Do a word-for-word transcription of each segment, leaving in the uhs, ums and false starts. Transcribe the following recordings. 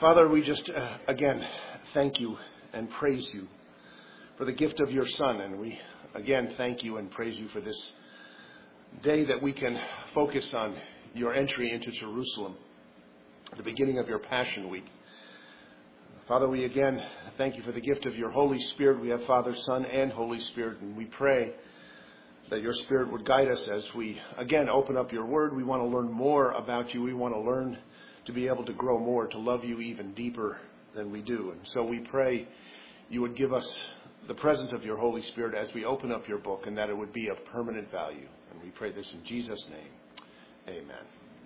Father, we just, uh, again, thank you and praise you for the gift of your Son. And we, again, thank you and praise you for this day that we can focus on your entry into Jerusalem, the beginning of your Passion Week. Father, we again thank you for the gift of your Holy Spirit. We have Father, Son, and Holy Spirit, and we pray that your Spirit would guide us as we, again, open up your word. We want to learn more about you. We want to learn to be able to grow more, to love you even deeper than we do. And so we pray you would give us the presence of your Holy Spirit as we open up your book, and that it would be of permanent value. And we pray this in Jesus' name. Amen.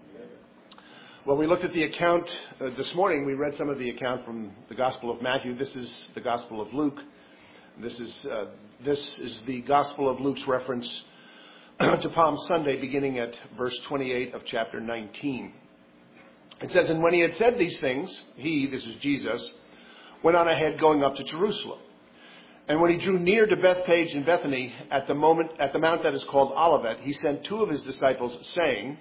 Well, we looked at the account uh, this morning. We read some of the account from the Gospel of Matthew. This is the Gospel of Luke. This is uh, this is the Gospel of Luke's reference to Palm Sunday, beginning at verse twenty-eight of chapter nineteen. It says, "And when he had said these things, he," this is Jesus, "went on ahead, going up to Jerusalem. And when he drew near to Bethphage and Bethany, at the moment at the mount that is called Olivet, he sent two of his disciples, saying,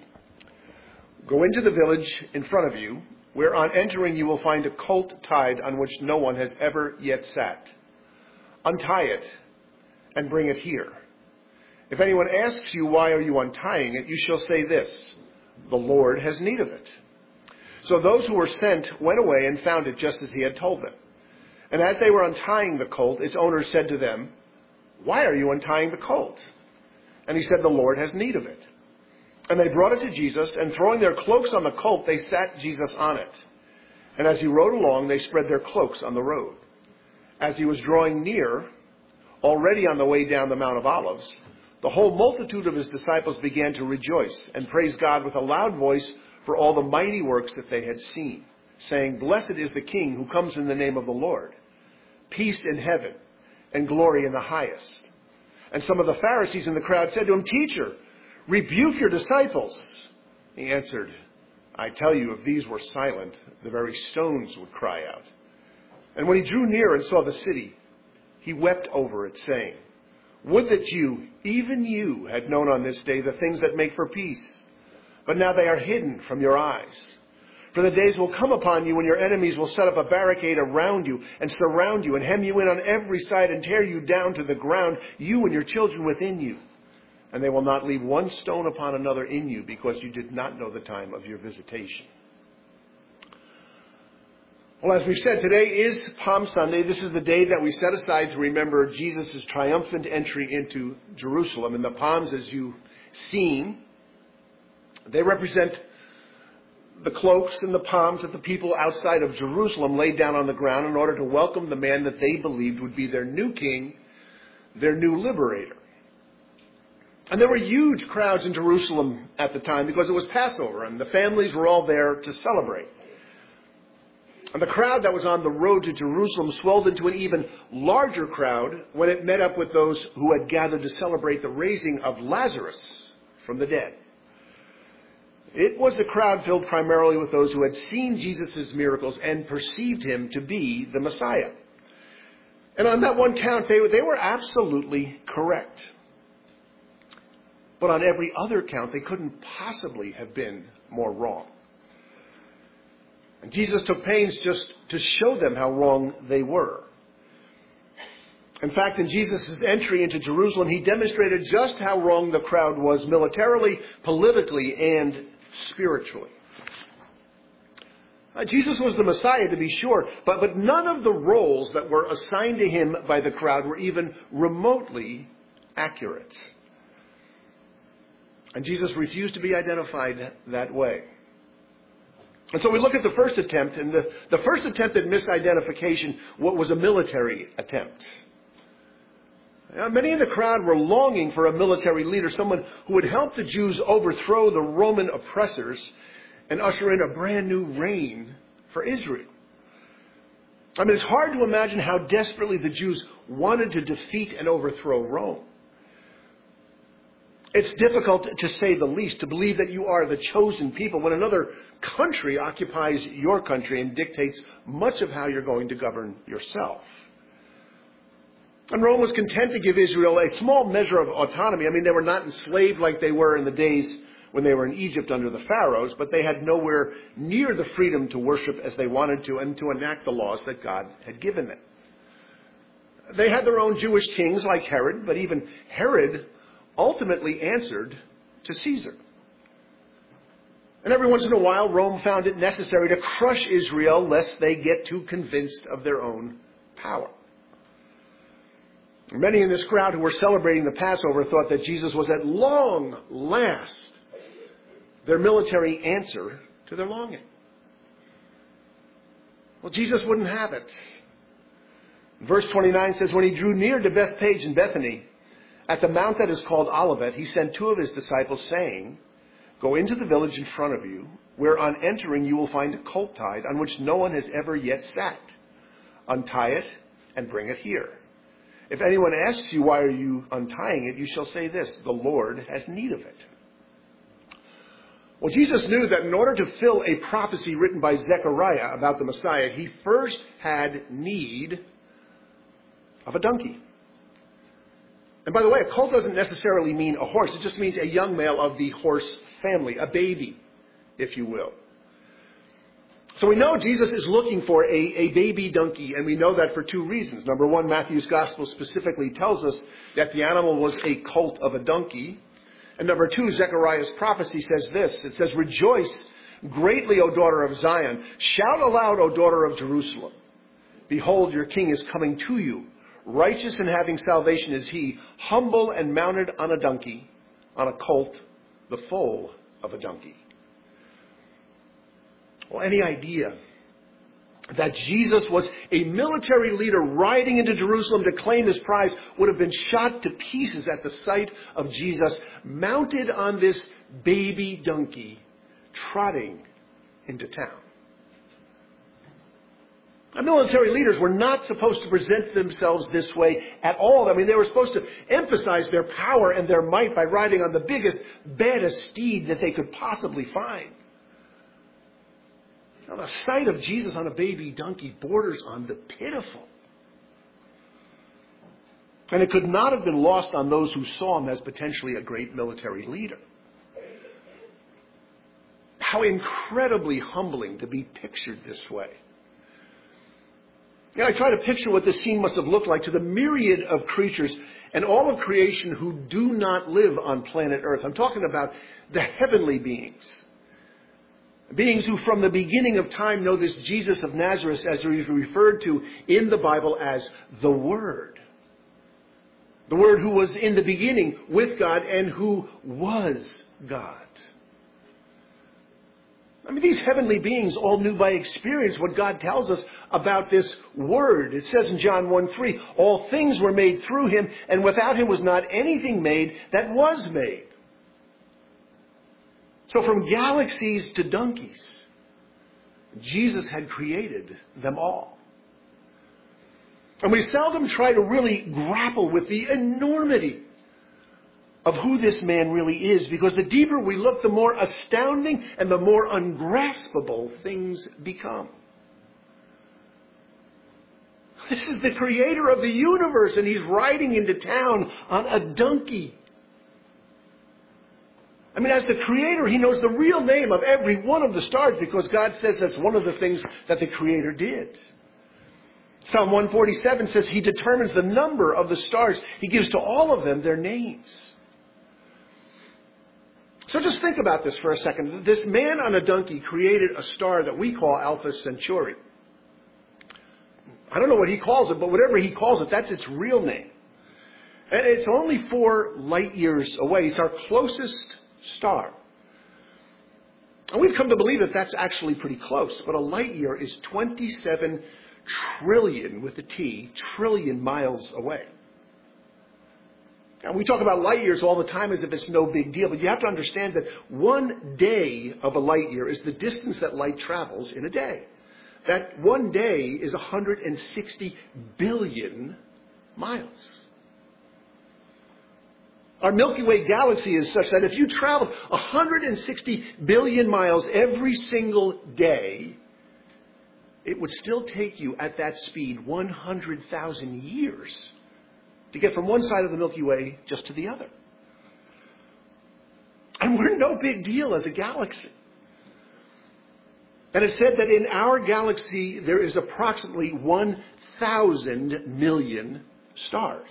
'Go into the village in front of you, where on entering you will find a colt tied on which no one has ever yet sat. Untie it and bring it here. If anyone asks you, why are you untying it, you shall say this, the Lord has need of it.' So those who were sent went away and found it just as he had told them. And as they were untying the colt, its owner said to them, 'Why are you untying the colt?' And he said, 'The Lord has need of it.' And they brought it to Jesus, and throwing their cloaks on the colt, they sat Jesus on it. And as he rode along, they spread their cloaks on the road. As he was drawing near, already on the way down the Mount of Olives, the whole multitude of his disciples began to rejoice and praise God with a loud voice for all the mighty works that they had seen, saying, 'Blessed is the King who comes in the name of the Lord. Peace in heaven and glory in the highest.' And some of the Pharisees in the crowd said to him, 'Teacher, rebuke your disciples.' He answered, 'I tell you, if these were silent, the very stones would cry out.' And when he drew near and saw the city, he wept over it, saying, 'Would that you, even you, had known on this day the things that make for peace. But now they are hidden from your eyes. For the days will come upon you when your enemies will set up a barricade around you and surround you and hem you in on every side and tear you down to the ground, you and your children within you. And they will not leave one stone upon another in you, because you did not know the time of your visitation.'" Well, as we've said, today is Palm Sunday. This is the day that we set aside to remember Jesus' triumphant entry into Jerusalem. And the palms, as you've seen, they represent the cloaks and the palms that the people outside of Jerusalem laid down on the ground in order to welcome the man that they believed would be their new king, their new liberator. And there were huge crowds in Jerusalem at the time because it was Passover and the families were all there to celebrate. And the crowd that was on the road to Jerusalem swelled into an even larger crowd when it met up with those who had gathered to celebrate the raising of Lazarus from the dead. It was a crowd filled primarily with those who had seen Jesus' miracles and perceived him to be the Messiah. And on that one count, they, they were absolutely correct. But on every other count, they couldn't possibly have been more wrong. And Jesus took pains just to show them how wrong they were. In fact, in Jesus' entry into Jerusalem, he demonstrated just how wrong the crowd was militarily, politically, and spiritually. Uh, Jesus was the Messiah, to be sure, but, but none of the roles that were assigned to him by the crowd were even remotely accurate. And Jesus refused to be identified that way. And so we look at the first attempt, and the, the first attempt at misidentification was a military attempt. Now, many in the crowd were longing for a military leader, someone who would help the Jews overthrow the Roman oppressors and usher in a brand new reign for Israel. I mean, it's hard to imagine how desperately the Jews wanted to defeat and overthrow Rome. It's difficult, to say the least, to believe that you are the chosen people when another country occupies your country and dictates much of how you're going to govern yourself. And Rome was content to give Israel a small measure of autonomy. I mean, they were not enslaved like they were in the days when they were in Egypt under the pharaohs, but they had nowhere near the freedom to worship as they wanted to and to enact the laws that God had given them. They had their own Jewish kings like Herod, but even Herod ultimately answered to Caesar. And every once in a while, Rome found it necessary to crush Israel lest they get too convinced of their own power. Many in this crowd who were celebrating the Passover thought that Jesus was at long last their military answer to their longing. Well, Jesus wouldn't have it. Verse twenty-nine says, when he drew near to Bethpage and Bethany, at the mount that is called Olivet, he sent two of his disciples, saying, go into the village in front of you, where on entering you will find a colt tied, on which no one has ever yet sat. Untie it and bring it here. If anyone asks you, why are you untying it, you shall say this, the Lord has need of it. Well, Jesus knew that in order to fill a prophecy written by Zechariah about the Messiah, he first had need of a donkey. And by the way, a colt doesn't necessarily mean a horse. It just means a young male of the horse family, a baby, if you will. So we know Jesus is looking for a, a baby donkey, and we know that for two reasons. Number one, Matthew's gospel specifically tells us that the animal was a colt of a donkey. And number two, Zechariah's prophecy says this. It says, rejoice greatly, O daughter of Zion. Shout aloud, O daughter of Jerusalem. Behold, your king is coming to you. Righteous and having salvation is he, humble and mounted on a donkey, on a colt, the foal of a donkey. Well, any idea that Jesus was a military leader riding into Jerusalem to claim his prize would have been shot to pieces at the sight of Jesus mounted on this baby donkey trotting into town. Now, military leaders were not supposed to present themselves this way at all. I mean, they were supposed to emphasize their power and their might by riding on the biggest, baddest steed that they could possibly find. Now, the sight of Jesus on a baby donkey borders on the pitiful. And it could not have been lost on those who saw him as potentially a great military leader. How incredibly humbling to be pictured this way. Yeah, I try to picture what this scene must have looked like to the myriad of creatures and all of creation who do not live on planet Earth. I'm talking about the heavenly beings. Beings who from the beginning of time know this Jesus of Nazareth as he is referred to in the Bible as the Word. The Word who was in the beginning with God and who was God. I mean, these heavenly beings all knew by experience what God tells us about this Word. It says in John one three, all things were made through him, and without him was not anything made that was made. So from galaxies to donkeys, Jesus had created them all. And we seldom try to really grapple with the enormity of who this man really is, because the deeper we look, the more astounding and the more ungraspable things become. This is the creator of the universe, and he's riding into town on a donkey. I mean, as the creator, he knows the real name of every one of the stars, because God says that's one of the things that the creator did. Psalm one forty-seven says he determines the number of the stars. He gives to all of them their names. So just think about this for a second. This man on a donkey created a star that we call Alpha Centauri. I don't know what he calls it, but whatever he calls it, that's its real name. And it's only four light years away. It's our closest star. And we've come to believe that that's actually pretty close. But a light year is twenty-seven trillion, with a T, trillion miles away. And we talk about light years all the time as if it's no big deal, but you have to understand that one day of a light year is the distance that light travels in a day. That one day is one hundred sixty billion miles. Our Milky Way galaxy is such that if you traveled one hundred sixty billion miles every single day, it would still take you at that speed one hundred thousand years to get from one side of the Milky Way just to the other. And we're no big deal as a galaxy. And it said that in our galaxy there is approximately one thousand million stars.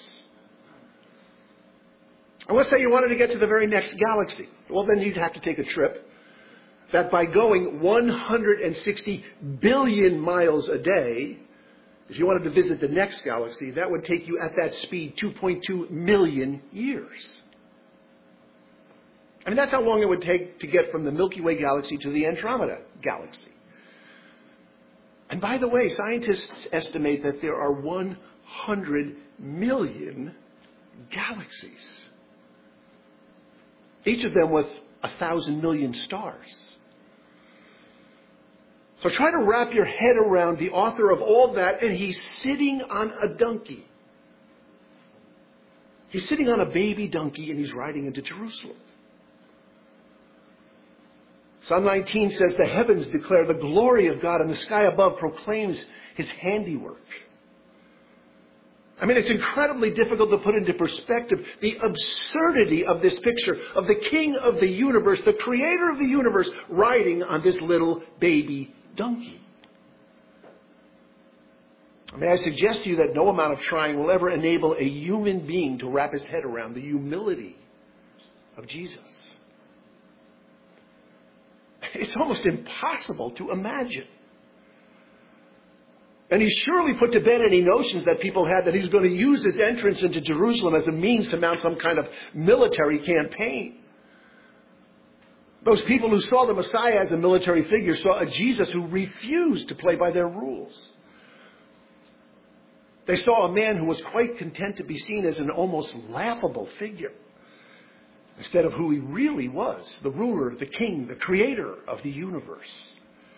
And let's say you wanted to get to the very next galaxy. Well, then you'd have to take a trip that by going one hundred sixty billion miles a day, if you wanted to visit the next galaxy, that would take you at that speed two point two million years. I mean, that's how long it would take to get from the Milky Way galaxy to the Andromeda galaxy. And by the way, scientists estimate that there are one hundred million galaxies, each of them with a thousand million stars. So try to wrap your head around the author of all that, and he's sitting on a donkey. He's sitting on a baby donkey, and he's riding into Jerusalem. Psalm nineteen says, the heavens declare the glory of God, and the sky above proclaims his handiwork. I mean, it's incredibly difficult to put into perspective the absurdity of this picture of the King of the universe, the creator of the universe, riding on this little baby donkey. May I suggest to you that no amount of trying will ever enable a human being to wrap his head around the humility of Jesus. It's almost impossible to imagine. And he surely put to bed any notions that people had that he's going to use his entrance into Jerusalem as a means to mount some kind of military campaign. Those people who saw the Messiah as a military figure saw a Jesus who refused to play by their rules. They saw a man who was quite content to be seen as an almost laughable figure, instead of who he really was, the ruler, the king, the creator of the universe.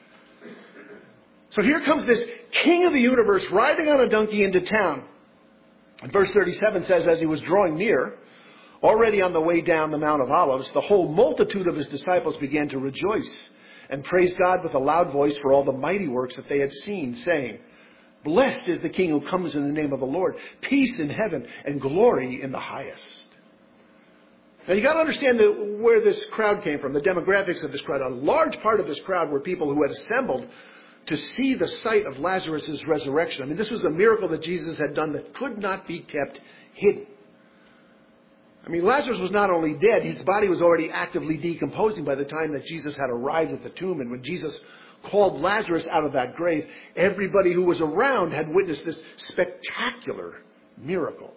So here comes this king of the universe riding on a donkey into town. And verse thirty-seven says, as he was drawing near, already on the way down the Mount of Olives, the whole multitude of his disciples began to rejoice and praise God with a loud voice for all the mighty works that they had seen, saying, blessed is the King who comes in the name of the Lord, peace in heaven and glory in the highest. Now, you got to understand the, where this crowd came from, the demographics of this crowd. A large part of this crowd were people who had assembled to see the sight of Lazarus' resurrection. I mean, this was a miracle that Jesus had done that could not be kept hidden. I mean, Lazarus was not only dead, his body was already actively decomposing by the time that Jesus had arrived at the tomb. And when Jesus called Lazarus out of that grave, everybody who was around had witnessed this spectacular miracle.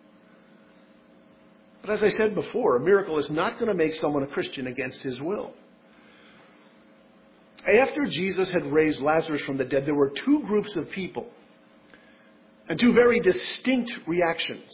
But as I said before, a miracle is not going to make someone a Christian against his will. After Jesus had raised Lazarus from the dead, there were two groups of people and two very distinct reactions.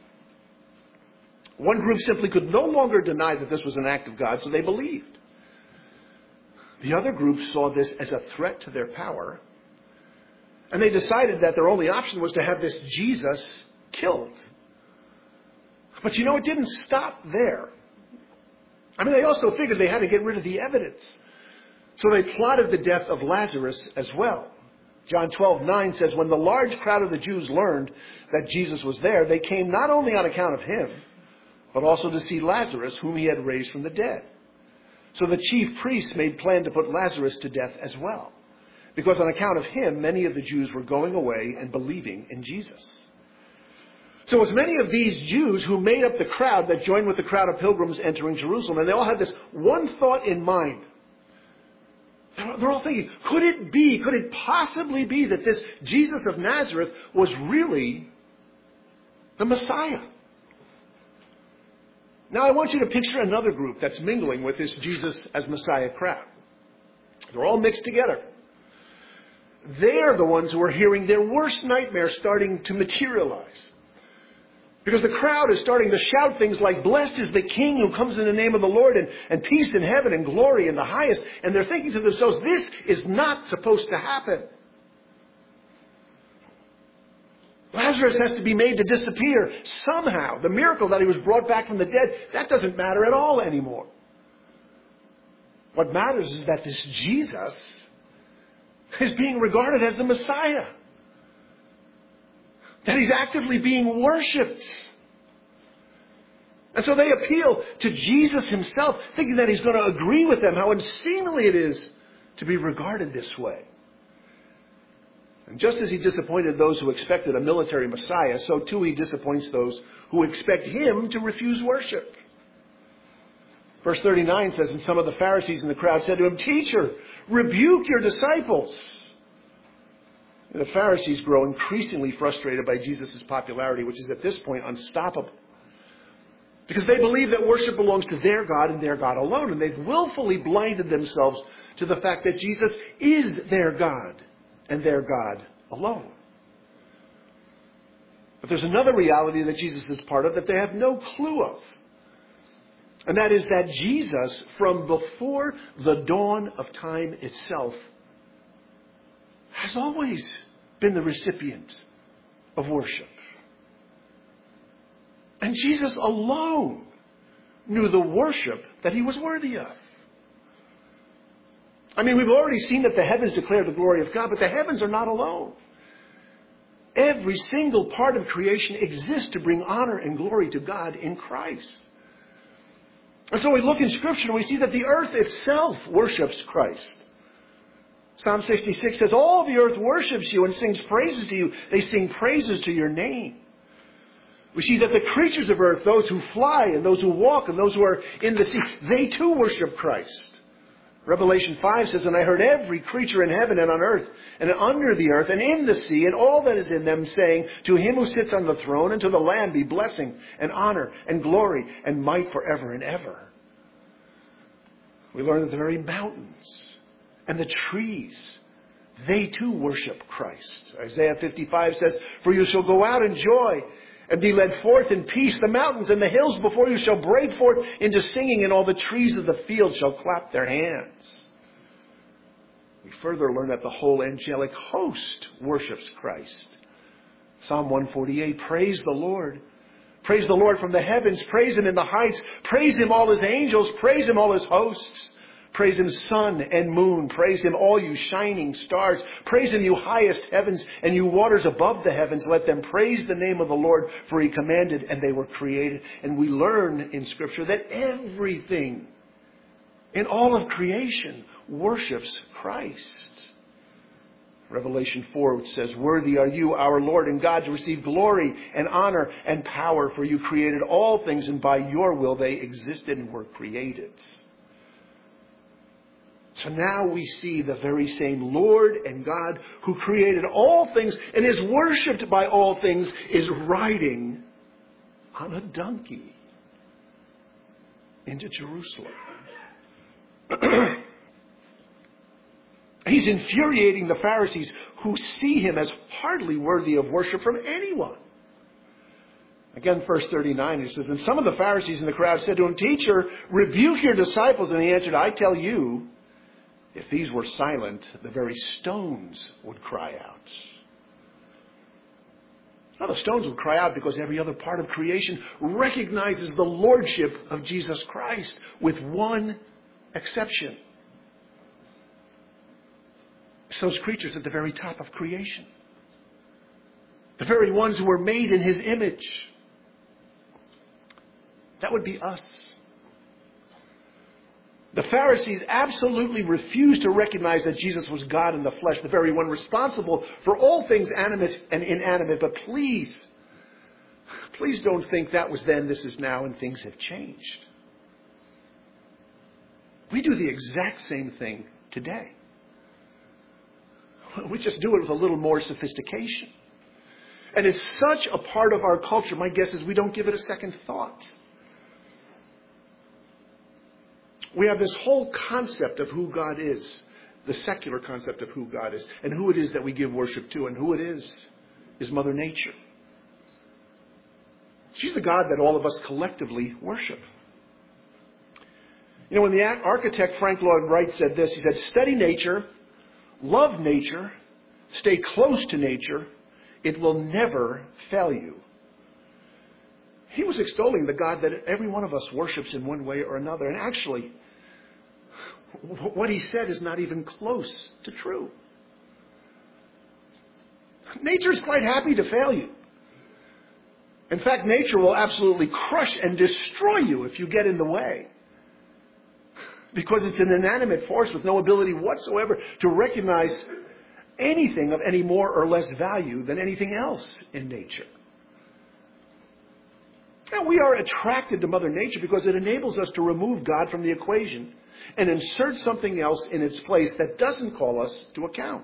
One group simply could no longer deny that this was an act of God, so they believed. The other group saw this as a threat to their power, and they decided that their only option was to have this Jesus killed. But you know, it didn't stop there. I mean, they also figured they had to get rid of the evidence. So they plotted the death of Lazarus as well. John twelve nine says, when the large crowd of the Jews learned that Jesus was there, they came not only on account of him, but also to see Lazarus, whom he had raised from the dead. So the chief priests made plan to put Lazarus to death as well, because on account of him, many of the Jews were going away and believing in Jesus. So as many of these Jews who made up the crowd that joined with the crowd of pilgrims entering Jerusalem, and they all had this one thought in mind. They're all thinking, could it be, could it possibly be that this Jesus of Nazareth was really the Messiah? Now I want you to picture another group that's mingling with this Jesus as Messiah crowd. They're all mixed together. They're the ones who are hearing their worst nightmares starting to materialize. Because the crowd is starting to shout things like, blessed is the King who comes in the name of the Lord, and, and peace in heaven and glory in the highest. And they're thinking to themselves, this is not supposed to happen. Lazarus has to be made to disappear somehow. The miracle that he was brought back from the dead, that doesn't matter at all anymore. What matters is that this Jesus is being regarded as the Messiah. That he's actively being worshipped. And so they appeal to Jesus himself, thinking that he's going to agree with them, how unseemly it is to be regarded this way. And just as he disappointed those who expected a military Messiah, so too he disappoints those who expect him to refuse worship. Verse thirty-nine says, and some of the Pharisees in the crowd said to him, Teacher, rebuke your disciples. And the Pharisees grow increasingly frustrated by Jesus' popularity, which is at this point unstoppable. Because they believe that worship belongs to their God and their God alone. And they've willfully blinded themselves to the fact that Jesus is their God and their God alone. But there's another reality that Jesus is part of that they have no clue of. And that is that Jesus, from before the dawn of time itself, has always been the recipient of worship. And Jesus alone knew the worship that he was worthy of. I mean, we've already seen that the heavens declare the glory of God, but the heavens are not alone. Every single part of creation exists to bring honor and glory to God in Christ. And so we look in Scripture and we see that the earth itself worships Christ. Psalm sixty-six says, all the earth worships you and sings praises to you. They sing praises to your name. We see that the creatures of earth, those who fly and those who walk and those who are in the sea, they too worship Christ. Revelation five says, and I heard every creature in heaven and on earth and under the earth and in the sea and all that is in them saying, to him who sits on the throne and to the Lamb be blessing and honor and glory and might forever and ever. We learn that the very mountains and the trees, they too worship Christ. Isaiah fifty-five says, for you shall go out in joy and be led forth in peace. The mountains and the hills before you shall break forth into singing, and all the trees of the field shall clap their hands. We further learn that the whole angelic host worships Christ. Psalm one forty-eight, praise the Lord. Praise the Lord from the heavens. Praise him in the heights. Praise him all his angels. Praise him all his hosts. Praise him, sun and moon. Praise him, all you shining stars. Praise him, you highest heavens and you waters above the heavens. Let them praise the name of the Lord, for he commanded and they were created. And we learn in Scripture that everything in all of creation worships Christ. Revelation four, which says, worthy are you, our Lord and God, to receive glory and honor and power, for you created all things, and by your will they existed and were created. So now we see the very same Lord and God who created all things and is worshipped by all things is riding on a donkey into Jerusalem. He's infuriating the Pharisees who see him as hardly worthy of worship from anyone. Again, verse thirty-nine, it says, and some of the Pharisees in the crowd said to him, Teacher, rebuke your disciples. And he answered, I tell you, if these were silent, the very stones would cry out. Now, the stones would cry out because every other part of creation recognizes the lordship of Jesus Christ, with one exception. It's those creatures at the very top of creation. The very ones who were made in his image. That would be us. The Pharisees absolutely refused to recognize that Jesus was God in the flesh, the very one responsible for all things animate and inanimate. But please, please don't think that was then, this is now, and things have changed. We do the exact same thing today. We just do it with a little more sophistication. And it's such a part of our culture, my guess is we don't give it a second thought. We have this whole concept of who God is, the secular concept of who God is, and who it is that we give worship to, and who it is is Mother Nature. She's the God that all of us collectively worship. You know, when the architect Frank Lloyd Wright said this, he said, study nature, love nature, stay close to nature, it will never fail you. He was extolling the God that every one of us worships in one way or another. And actually, what he said is not even close to true. Nature is quite happy to fail you. In fact, nature will absolutely crush and destroy you if you get in the way. Because it's an inanimate force with no ability whatsoever to recognize anything of any more or less value than anything else in nature. Now, we are attracted to Mother Nature because it enables us to remove God from the equation and insert something else in its place that doesn't call us to account.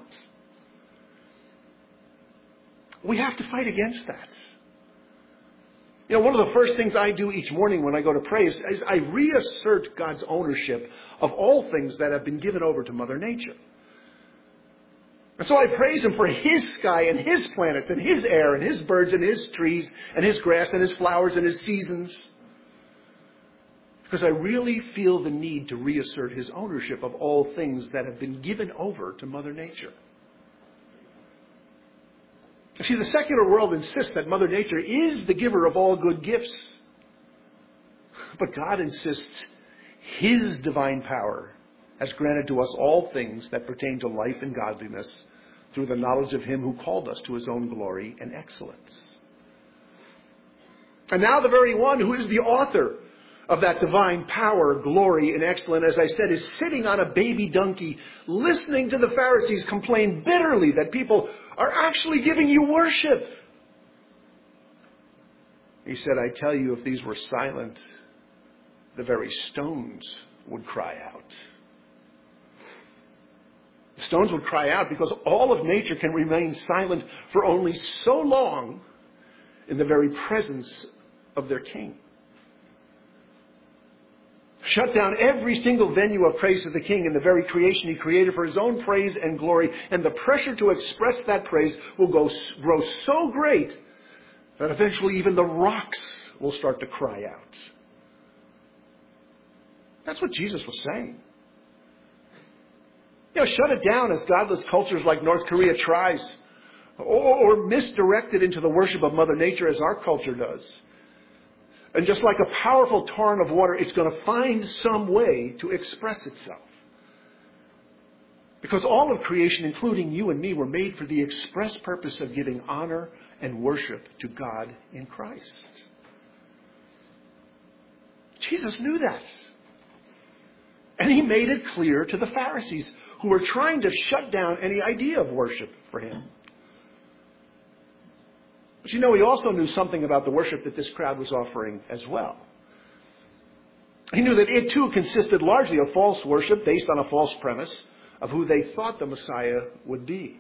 We have to fight against that. You know, one of the first things I do each morning when I go to pray is, is I reassert God's ownership of all things that have been given over to Mother Nature. And so I praise Him for His sky and His planets and His air and His birds and His trees and His grass and His flowers and His seasons. Because I really feel the need to reassert His ownership of all things that have been given over to Mother Nature. You see, the secular world insists that Mother Nature is the giver of all good gifts. But God insists His divine power has granted to us all things that pertain to life and godliness through the knowledge of Him who called us to His own glory and excellence. And now the very one who is the author of that divine power, glory, and excellence, as I said, is sitting on a baby donkey, listening to the Pharisees complain bitterly that people are actually giving you worship. He said, I tell you, if these were silent, the very stones would cry out. The stones would cry out because all of nature can remain silent for only so long in the very presence of their King. Shut down every single venue of praise to the King in the very creation He created for His own praise and glory, and the pressure to express that praise will go, grow so great that eventually even the rocks will start to cry out. That's what Jesus was saying. You know, shut it down as godless cultures like North Korea tries, or, or misdirect it into the worship of Mother Nature as our culture does. And just like a powerful torrent of water, it's going to find some way to express itself. Because all of creation, including you and me, were made for the express purpose of giving honor and worship to God in Christ. Jesus knew that. And He made it clear to the Pharisees, who were trying to shut down any idea of worship for Him. But you know, He also knew something about the worship that this crowd was offering as well. He knew that it too consisted largely of false worship based on a false premise of who they thought the Messiah would be.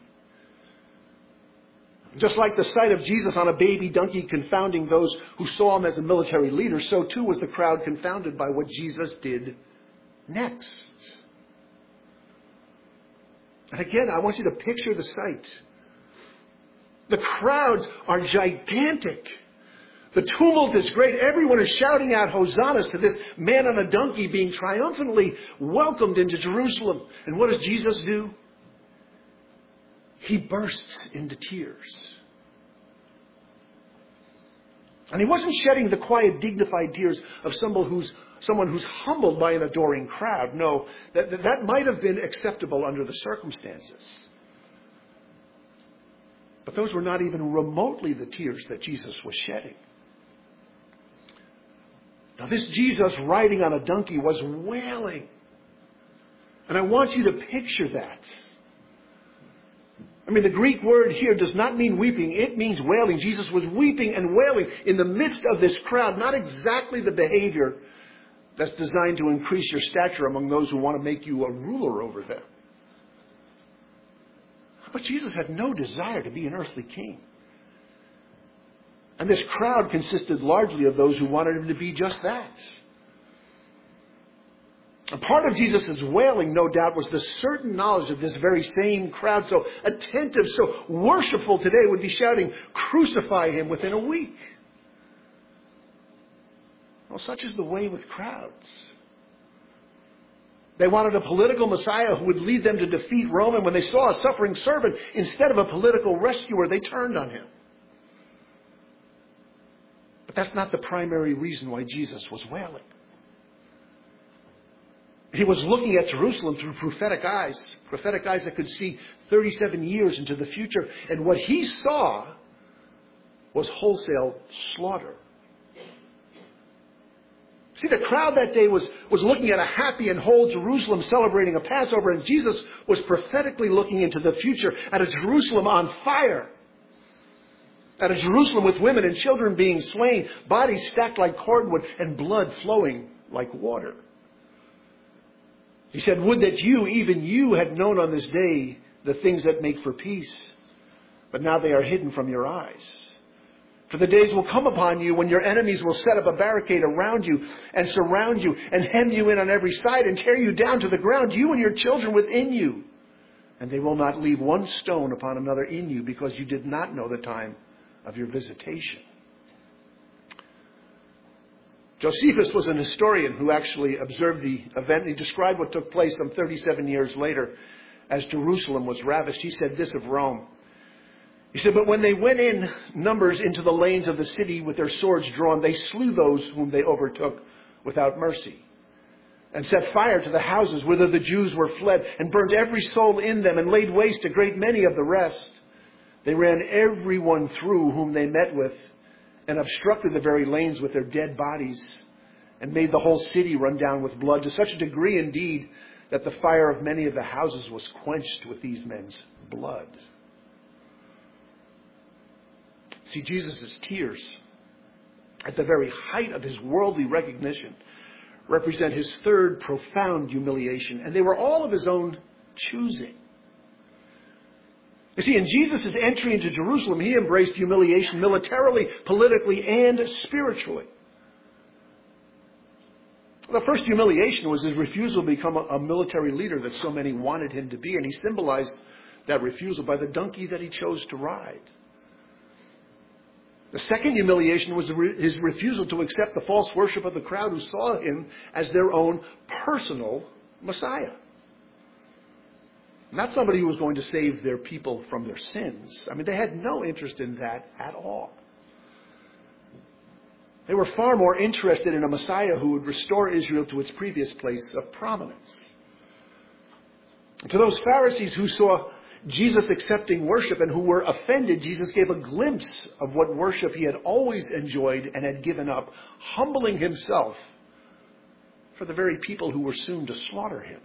Just like the sight of Jesus on a baby donkey confounding those who saw Him as a military leader, so too was the crowd confounded by what Jesus did next. And again, I want you to picture the sight. The crowds are gigantic. The tumult is great. Everyone is shouting out hosannas to this man on a donkey being triumphantly welcomed into Jerusalem. And what does Jesus do? He bursts into tears. And He wasn't shedding the quiet, dignified tears of someone who's, someone who's humbled by an adoring crowd. No, that, that might have been acceptable under the circumstances. But those were not even remotely the tears that Jesus was shedding. Now, this Jesus riding on a donkey was wailing. And I want you to picture that. I mean, the Greek word here does not mean weeping. It means wailing. Jesus was weeping and wailing in the midst of this crowd. Not exactly the behavior that's designed to increase your stature among those who want to make you a ruler over them. But Jesus had no desire to be an earthly king. And this crowd consisted largely of those who wanted Him to be just that. A part of Jesus' wailing, no doubt, was the certain knowledge of this very same crowd, so attentive, so worshipful today, would be shouting, "Crucify Him," within a week. Well, such is the way with crowds. They wanted a political Messiah who would lead them to defeat Rome, and when they saw a suffering servant instead of a political rescuer, they turned on Him. But that's not the primary reason why Jesus was wailing. He was looking at Jerusalem through prophetic eyes, prophetic eyes that could see thirty-seven years into the future. And what He saw was wholesale slaughter. See, the crowd that day was, was looking at a happy and whole Jerusalem celebrating a Passover, and Jesus was prophetically looking into the future at a Jerusalem on fire. At a Jerusalem with women and children being slain, bodies stacked like cordwood, and blood flowing like water. He said, would that you, even you, had known on this day the things that make for peace, but now they are hidden from your eyes. For the days will come upon you when your enemies will set up a barricade around you and surround you and hem you in on every side and tear you down to the ground, you and your children within you. And they will not leave one stone upon another in you, because you did not know the time of your visitation. Josephus was an historian who actually observed the event. He described what took place some thirty-seven years later as Jerusalem was ravished. He said this of Rome. He said, but when they went in numbers into the lanes of the city with their swords drawn, they slew those whom they overtook without mercy, and set fire to the houses whither the Jews were fled, and burned every soul in them, and laid waste a great many of the rest. They ran every one through whom they met with, and obstructed the very lanes with their dead bodies, and made the whole city run down with blood, to such a degree indeed that the fire of many of the houses was quenched with these men's blood. See, Jesus' tears, at the very height of his worldly recognition, represent his third profound humiliation, and they were all of his own choosing. You see, in Jesus' entry into Jerusalem, he embraced humiliation militarily, politically, and spiritually. The first humiliation was his refusal to become a, a military leader that so many wanted him to be, and he symbolized that refusal by the donkey that he chose to ride. The second humiliation was his refusal to accept the false worship of the crowd who saw him as their own personal Messiah. Not somebody who was going to save their people from their sins. I mean, they had no interest in that at all. They were far more interested in a Messiah who would restore Israel to its previous place of prominence. To those Pharisees who saw Jesus accepting worship and who were offended, Jesus gave a glimpse of what worship he had always enjoyed and had given up, humbling himself for the very people who were soon to slaughter him.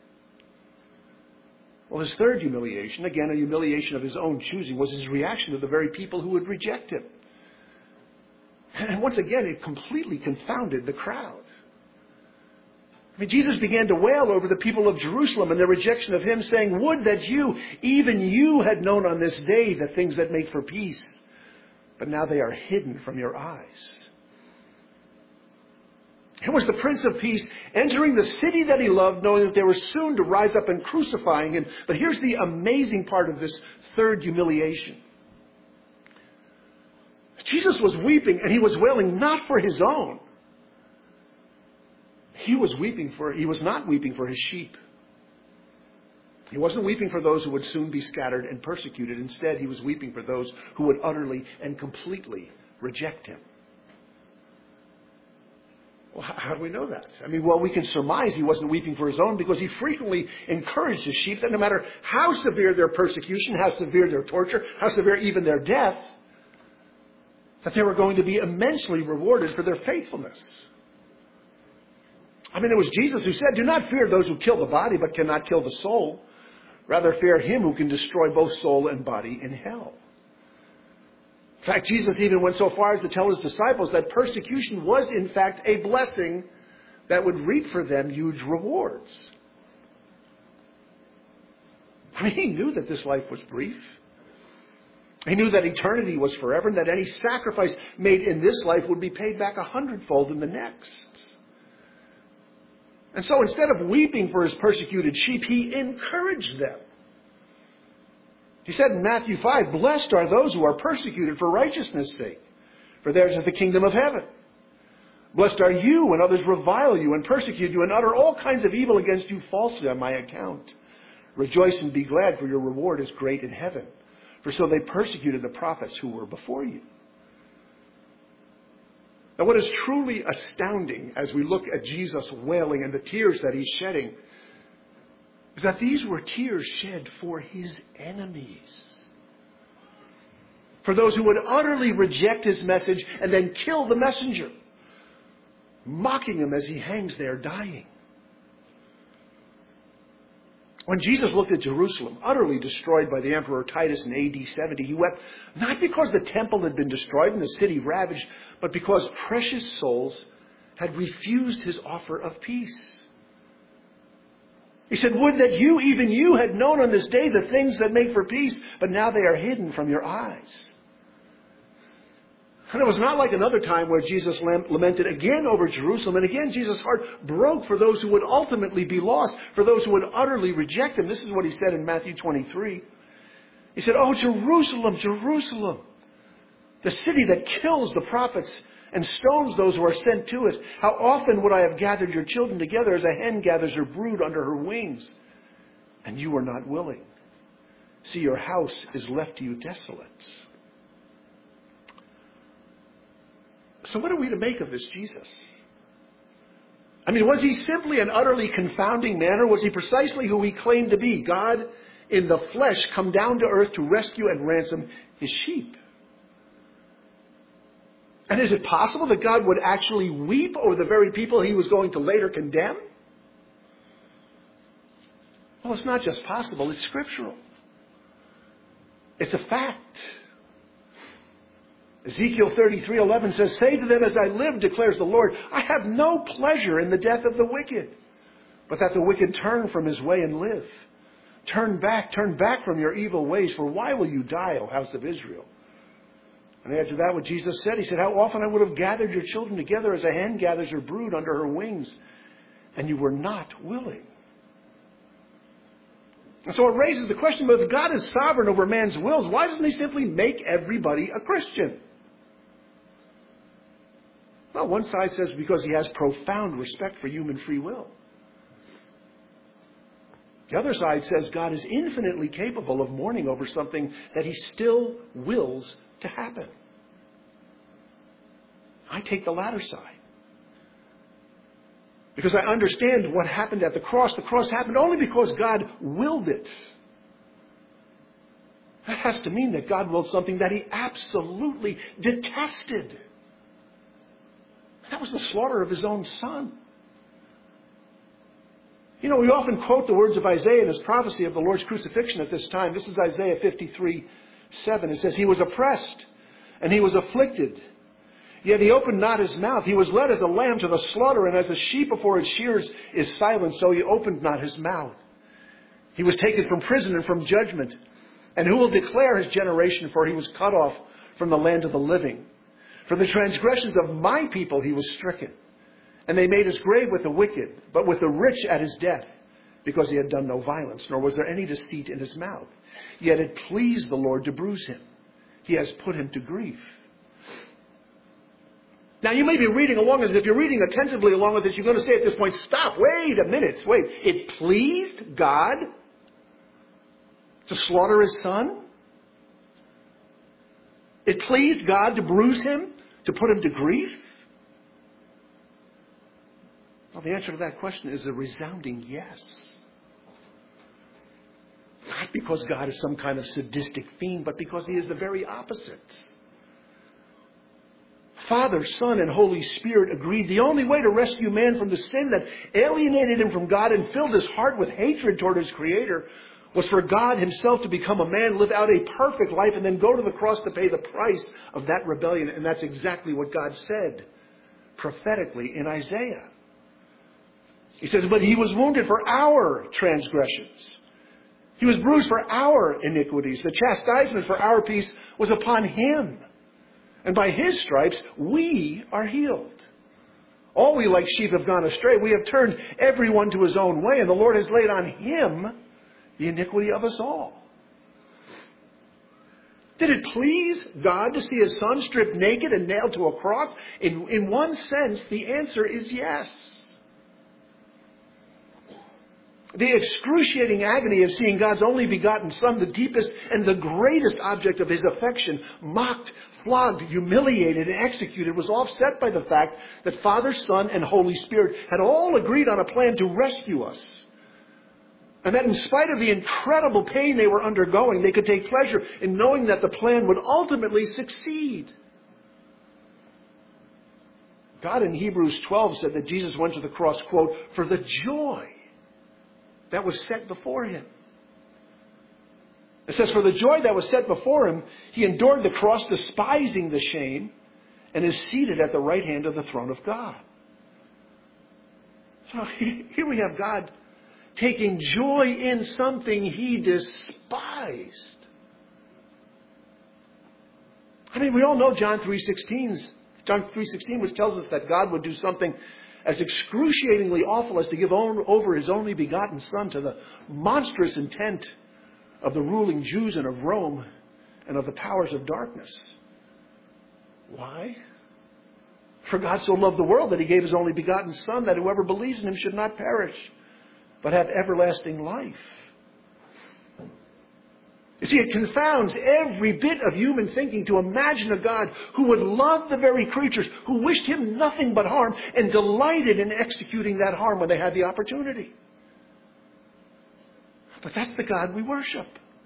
Well, his third humiliation, again a humiliation of his own choosing, was his reaction to the very people who would reject him. And once again, it completely confounded the crowd. I mean, Jesus began to wail over the people of Jerusalem and their rejection of him, saying, would that you, even you, had known on this day the things that make for peace, but now they are hidden from your eyes. Here was the Prince of Peace entering the city that he loved, knowing that they were soon to rise up and crucifying him. But here's the amazing part of this third humiliation. Jesus was weeping, and he was wailing not for his own. He was weeping for, he was not weeping for his sheep. He wasn't weeping for those who would soon be scattered and persecuted. Instead, he was weeping for those who would utterly and completely reject him. Well, how do we know that? I mean, well, we can surmise he wasn't weeping for his own because he frequently encouraged his sheep that no matter how severe their persecution, how severe their torture, how severe even their death, that they were going to be immensely rewarded for their faithfulness. I mean, it was Jesus who said, do not fear those who kill the body but cannot kill the soul. Rather fear him who can destroy both soul and body in hell. In fact, Jesus even went so far as to tell his disciples that persecution was in fact a blessing that would reap for them huge rewards. I mean, he knew that this life was brief. He knew that eternity was forever and that any sacrifice made in this life would be paid back a hundredfold in the next. And so instead of weeping for his persecuted sheep, he encouraged them. He said in Matthew five, blessed are those who are persecuted for righteousness' sake, for theirs is the kingdom of heaven. Blessed are you when others revile you and persecute you and utter all kinds of evil against you falsely on my account. Rejoice and be glad, for your reward is great in heaven. For so they persecuted the prophets who were before you. Now, what is truly astounding as we look at Jesus wailing and the tears that he's shedding is that these were tears shed for his enemies. for those who would utterly reject his message and then kill the messenger, mocking him as he hangs there dying. When Jesus looked at Jerusalem, utterly destroyed by the Emperor Titus in A D seventy, he wept not because the temple had been destroyed and the city ravaged, but because precious souls had refused his offer of peace. He said, would that you, even you, had known on this day the things that make for peace, but now they are hidden from your eyes. And it was not like another time where Jesus lamented again over Jerusalem. And again, Jesus' heart broke for those who would ultimately be lost, for those who would utterly reject him. This is what he said in Matthew twenty-three. He said, oh, Jerusalem, Jerusalem, the city that kills the prophets and stones those who are sent to it. How often would I have gathered your children together as a hen gathers her brood under her wings, and you were not willing. See, your house is left to you desolate. So what are we to make of this Jesus? I mean, was he simply an utterly confounding man, or was he precisely who he claimed to be? God in the flesh come down to earth to rescue and ransom his sheep. And is it possible that God would actually weep over the very people he was going to later condemn? Well, it's not just possible, it's scriptural. It's a fact. Ezekiel thirty-three eleven says, say to them, as I live, declares the Lord, I have no pleasure in the death of the wicked, but that the wicked turn from his way and live. Turn back, turn back from your evil ways, for why will you die, O house of Israel? And after that, what Jesus said, he said, how often I would have gathered your children together as a hen gathers her brood under her wings, and you were not willing. And so it raises the question, but if God is sovereign over man's wills, why doesn't he simply make everybody a Christian? Well, one side says because he has profound respect for human free will. The other side says God is infinitely capable of mourning over something that he still wills to happen. I take the latter side. Because I understand what happened at the cross. The cross happened only because God willed it. That has to mean that God willed something that he absolutely detested. That was the slaughter of his own son. You know, we often quote the words of Isaiah in his prophecy of the Lord's crucifixion at this time. This is Isaiah fifty-three seven. It says, he was oppressed and he was afflicted, yet he opened not his mouth. He was led as a lamb to the slaughter, and as a sheep before its shears is silent, so he opened not his mouth. He was taken from prison and from judgment. And who will declare his generation? For he was cut off from the land of the living. For the transgressions of my people he was stricken. And they made his grave with the wicked, but with the rich at his death, because he had done no violence, nor was there any deceit in his mouth. Yet it pleased the Lord to bruise him. He has put him to grief. Now you may be reading along, as if you're reading attentively along with this, you're going to say at this point, stop, wait a minute, wait. It pleased God to slaughter his son? It pleased God to bruise him, to put him to grief? Well, the answer to that question is a resounding yes. Not because God is some kind of sadistic fiend, but because he is the very opposite. Father, Son, and Holy Spirit agreed the only way to rescue man from the sin that alienated him from God and filled his heart with hatred toward his Creator was for God himself to become a man, live out a perfect life, and then go to the cross to pay the price of that rebellion. And that's exactly what God said prophetically in Isaiah. He says, but he was wounded for our transgressions. He was bruised for our iniquities. The chastisement for our peace was upon him. And by his stripes, we are healed. All we like sheep have gone astray. We have turned everyone to his own way. And the Lord has laid on him the iniquity of us all. Did it please God to see his son stripped naked and nailed to a cross? In, in one sense, the answer is yes. The excruciating agony of seeing God's only begotten Son, the deepest and the greatest object of his affection, mocked, flogged, humiliated, and executed, was offset by the fact that Father, Son, and Holy Spirit had all agreed on a plan to rescue us. And that in spite of the incredible pain they were undergoing, they could take pleasure in knowing that the plan would ultimately succeed. God in Hebrews twelve said that Jesus went to the cross, quote, for the joy that was set before him. It says, for the joy that was set before him, he endured the cross, despising the shame, and is seated at the right hand of the throne of God. So here we have God taking joy in something he despised. I mean, we all know John three sixteen, John three sixteen, which tells us that God would do something as excruciatingly awful as to give over his only begotten Son to the monstrous intent of the ruling Jews and of Rome and of the powers of darkness. Why? For God so loved the world that he gave his only begotten Son, that whoever believes in him should not perish, but have everlasting life. You see, it confounds every bit of human thinking to imagine a God who would love the very creatures, who wished him nothing but harm, and delighted in executing that harm when they had the opportunity. But that's the God we worship.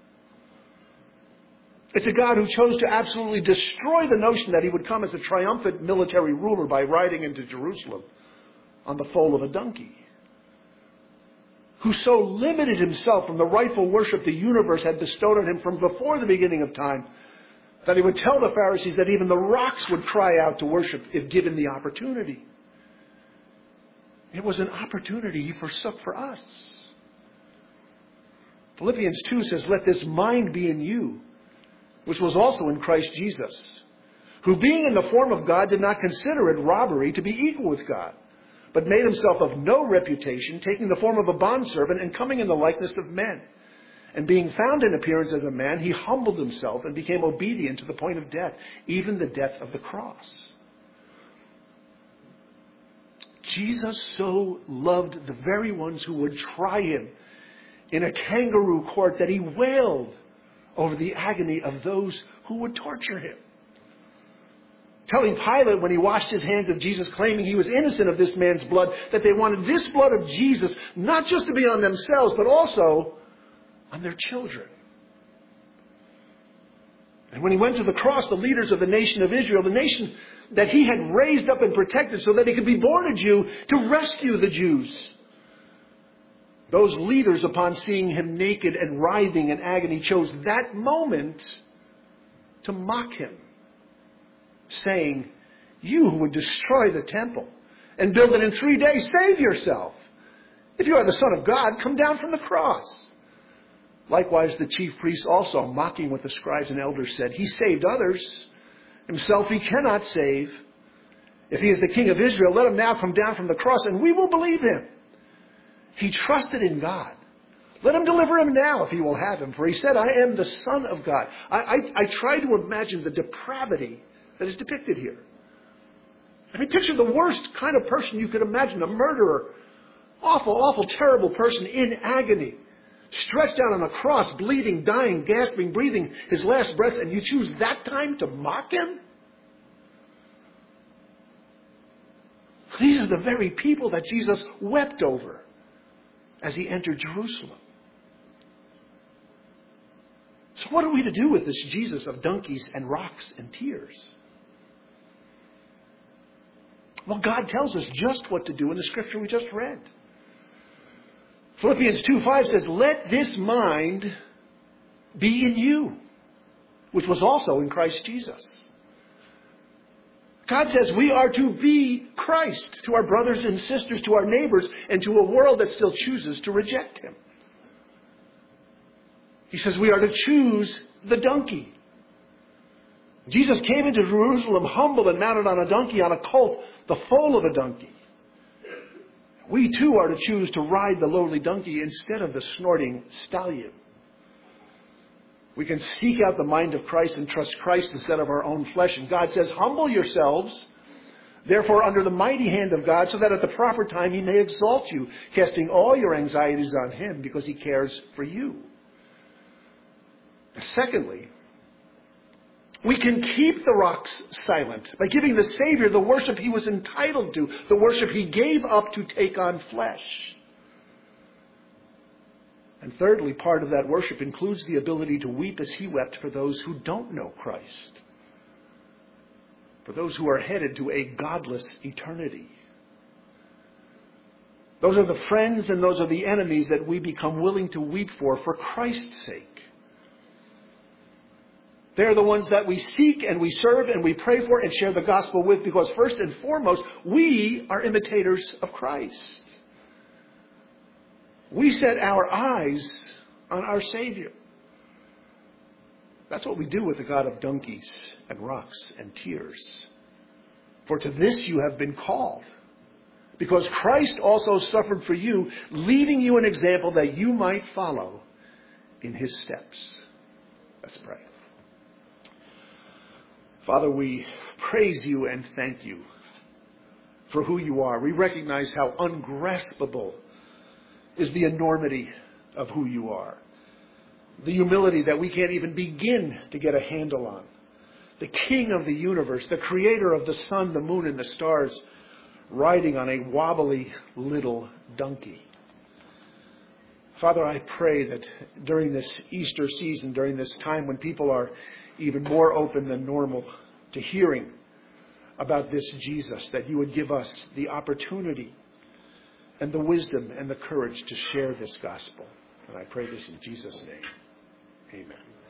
It's a God who chose to absolutely destroy the notion that he would come as a triumphant military ruler by riding into Jerusalem on the foal of a donkey. Who so limited himself from the rightful worship the universe had bestowed on him from before the beginning of time, that he would tell the Pharisees that even the rocks would cry out to worship if given the opportunity. It was an opportunity he forsook for us. Philippians two says, let this mind be in you, which was also in Christ Jesus, who being in the form of God did not consider it robbery to be equal with God, but made himself of no reputation, taking the form of a bondservant and coming in the likeness of men. And being found in appearance as a man, he humbled himself and became obedient to the point of death, even the death of the cross. Jesus so loved the very ones who would try him in a kangaroo court that he wailed over the agony of those who would torture him. Telling Pilate when he washed his hands of Jesus, claiming he was innocent of this man's blood, that they wanted this blood of Jesus not just to be on themselves, but also on their children. And when he went to the cross, the leaders of the nation of Israel, the nation that he had raised up and protected so that he could be born a Jew to rescue the Jews, those leaders, upon seeing him naked and writhing in agony, chose that moment to mock him, saying, you who would destroy the temple and build it in three days, save yourself. If you are the Son of God, come down from the cross. Likewise, the chief priests also, mocking what the scribes and elders said, he saved others. Himself he cannot save. If he is the King of Israel, let him now come down from the cross and we will believe him. He trusted in God. Let him deliver him now if he will have him. For he said, I am the Son of God. I, I, I try to imagine the depravity that is depicted here. I mean, picture the worst kind of person you could imagine. A murderer. Awful, awful, terrible person in agony. Stretched out on a cross, bleeding, dying, gasping, breathing his last breath. And you choose that time to mock him? These are the very people that Jesus wept over as he entered Jerusalem. So what are we to do with this Jesus of donkeys and rocks and tears? Well, God tells us just what to do in the scripture we just read. Philippians two five says, let this mind be in you, which was also in Christ Jesus. God says we are to be Christ to our brothers and sisters, to our neighbors, and to a world that still chooses to reject him. He says we are to choose the donkey. Jesus came into Jerusalem humble and mounted on a donkey, on a colt, the foal of a donkey. We too are to choose to ride the lowly donkey instead of the snorting stallion. We can seek out the mind of Christ and trust Christ instead of our own flesh. And God says, humble yourselves, therefore, under the mighty hand of God, so that at the proper time he may exalt you, casting all your anxieties on him because he cares for you. Secondly, we can keep the rocks silent by giving the Savior the worship he was entitled to, the worship he gave up to take on flesh. And thirdly, part of that worship includes the ability to weep as he wept for those who don't know Christ, for those who are headed to a godless eternity. Those are the friends and those are the enemies that we become willing to weep for, for Christ's sake. They're the ones that we seek and we serve and we pray for and share the gospel with, because first and foremost, we are imitators of Christ. We set our eyes on our Savior. That's what we do with the God of donkeys and rocks and tears. For to this you have been called, because Christ also suffered for you, leaving you an example that you might follow in his steps. Let's pray. Father, we praise you and thank you for who you are. We recognize how ungraspable is the enormity of who you are. The humility that we can't even begin to get a handle on. The King of the universe, the creator of the sun, the moon, and the stars, riding on a wobbly little donkey. Father, I pray that during this Easter season, during this time when people are even more open than normal to hearing about this Jesus, that you would give us the opportunity and the wisdom and the courage to share this gospel. And I pray this in Jesus' name. Amen.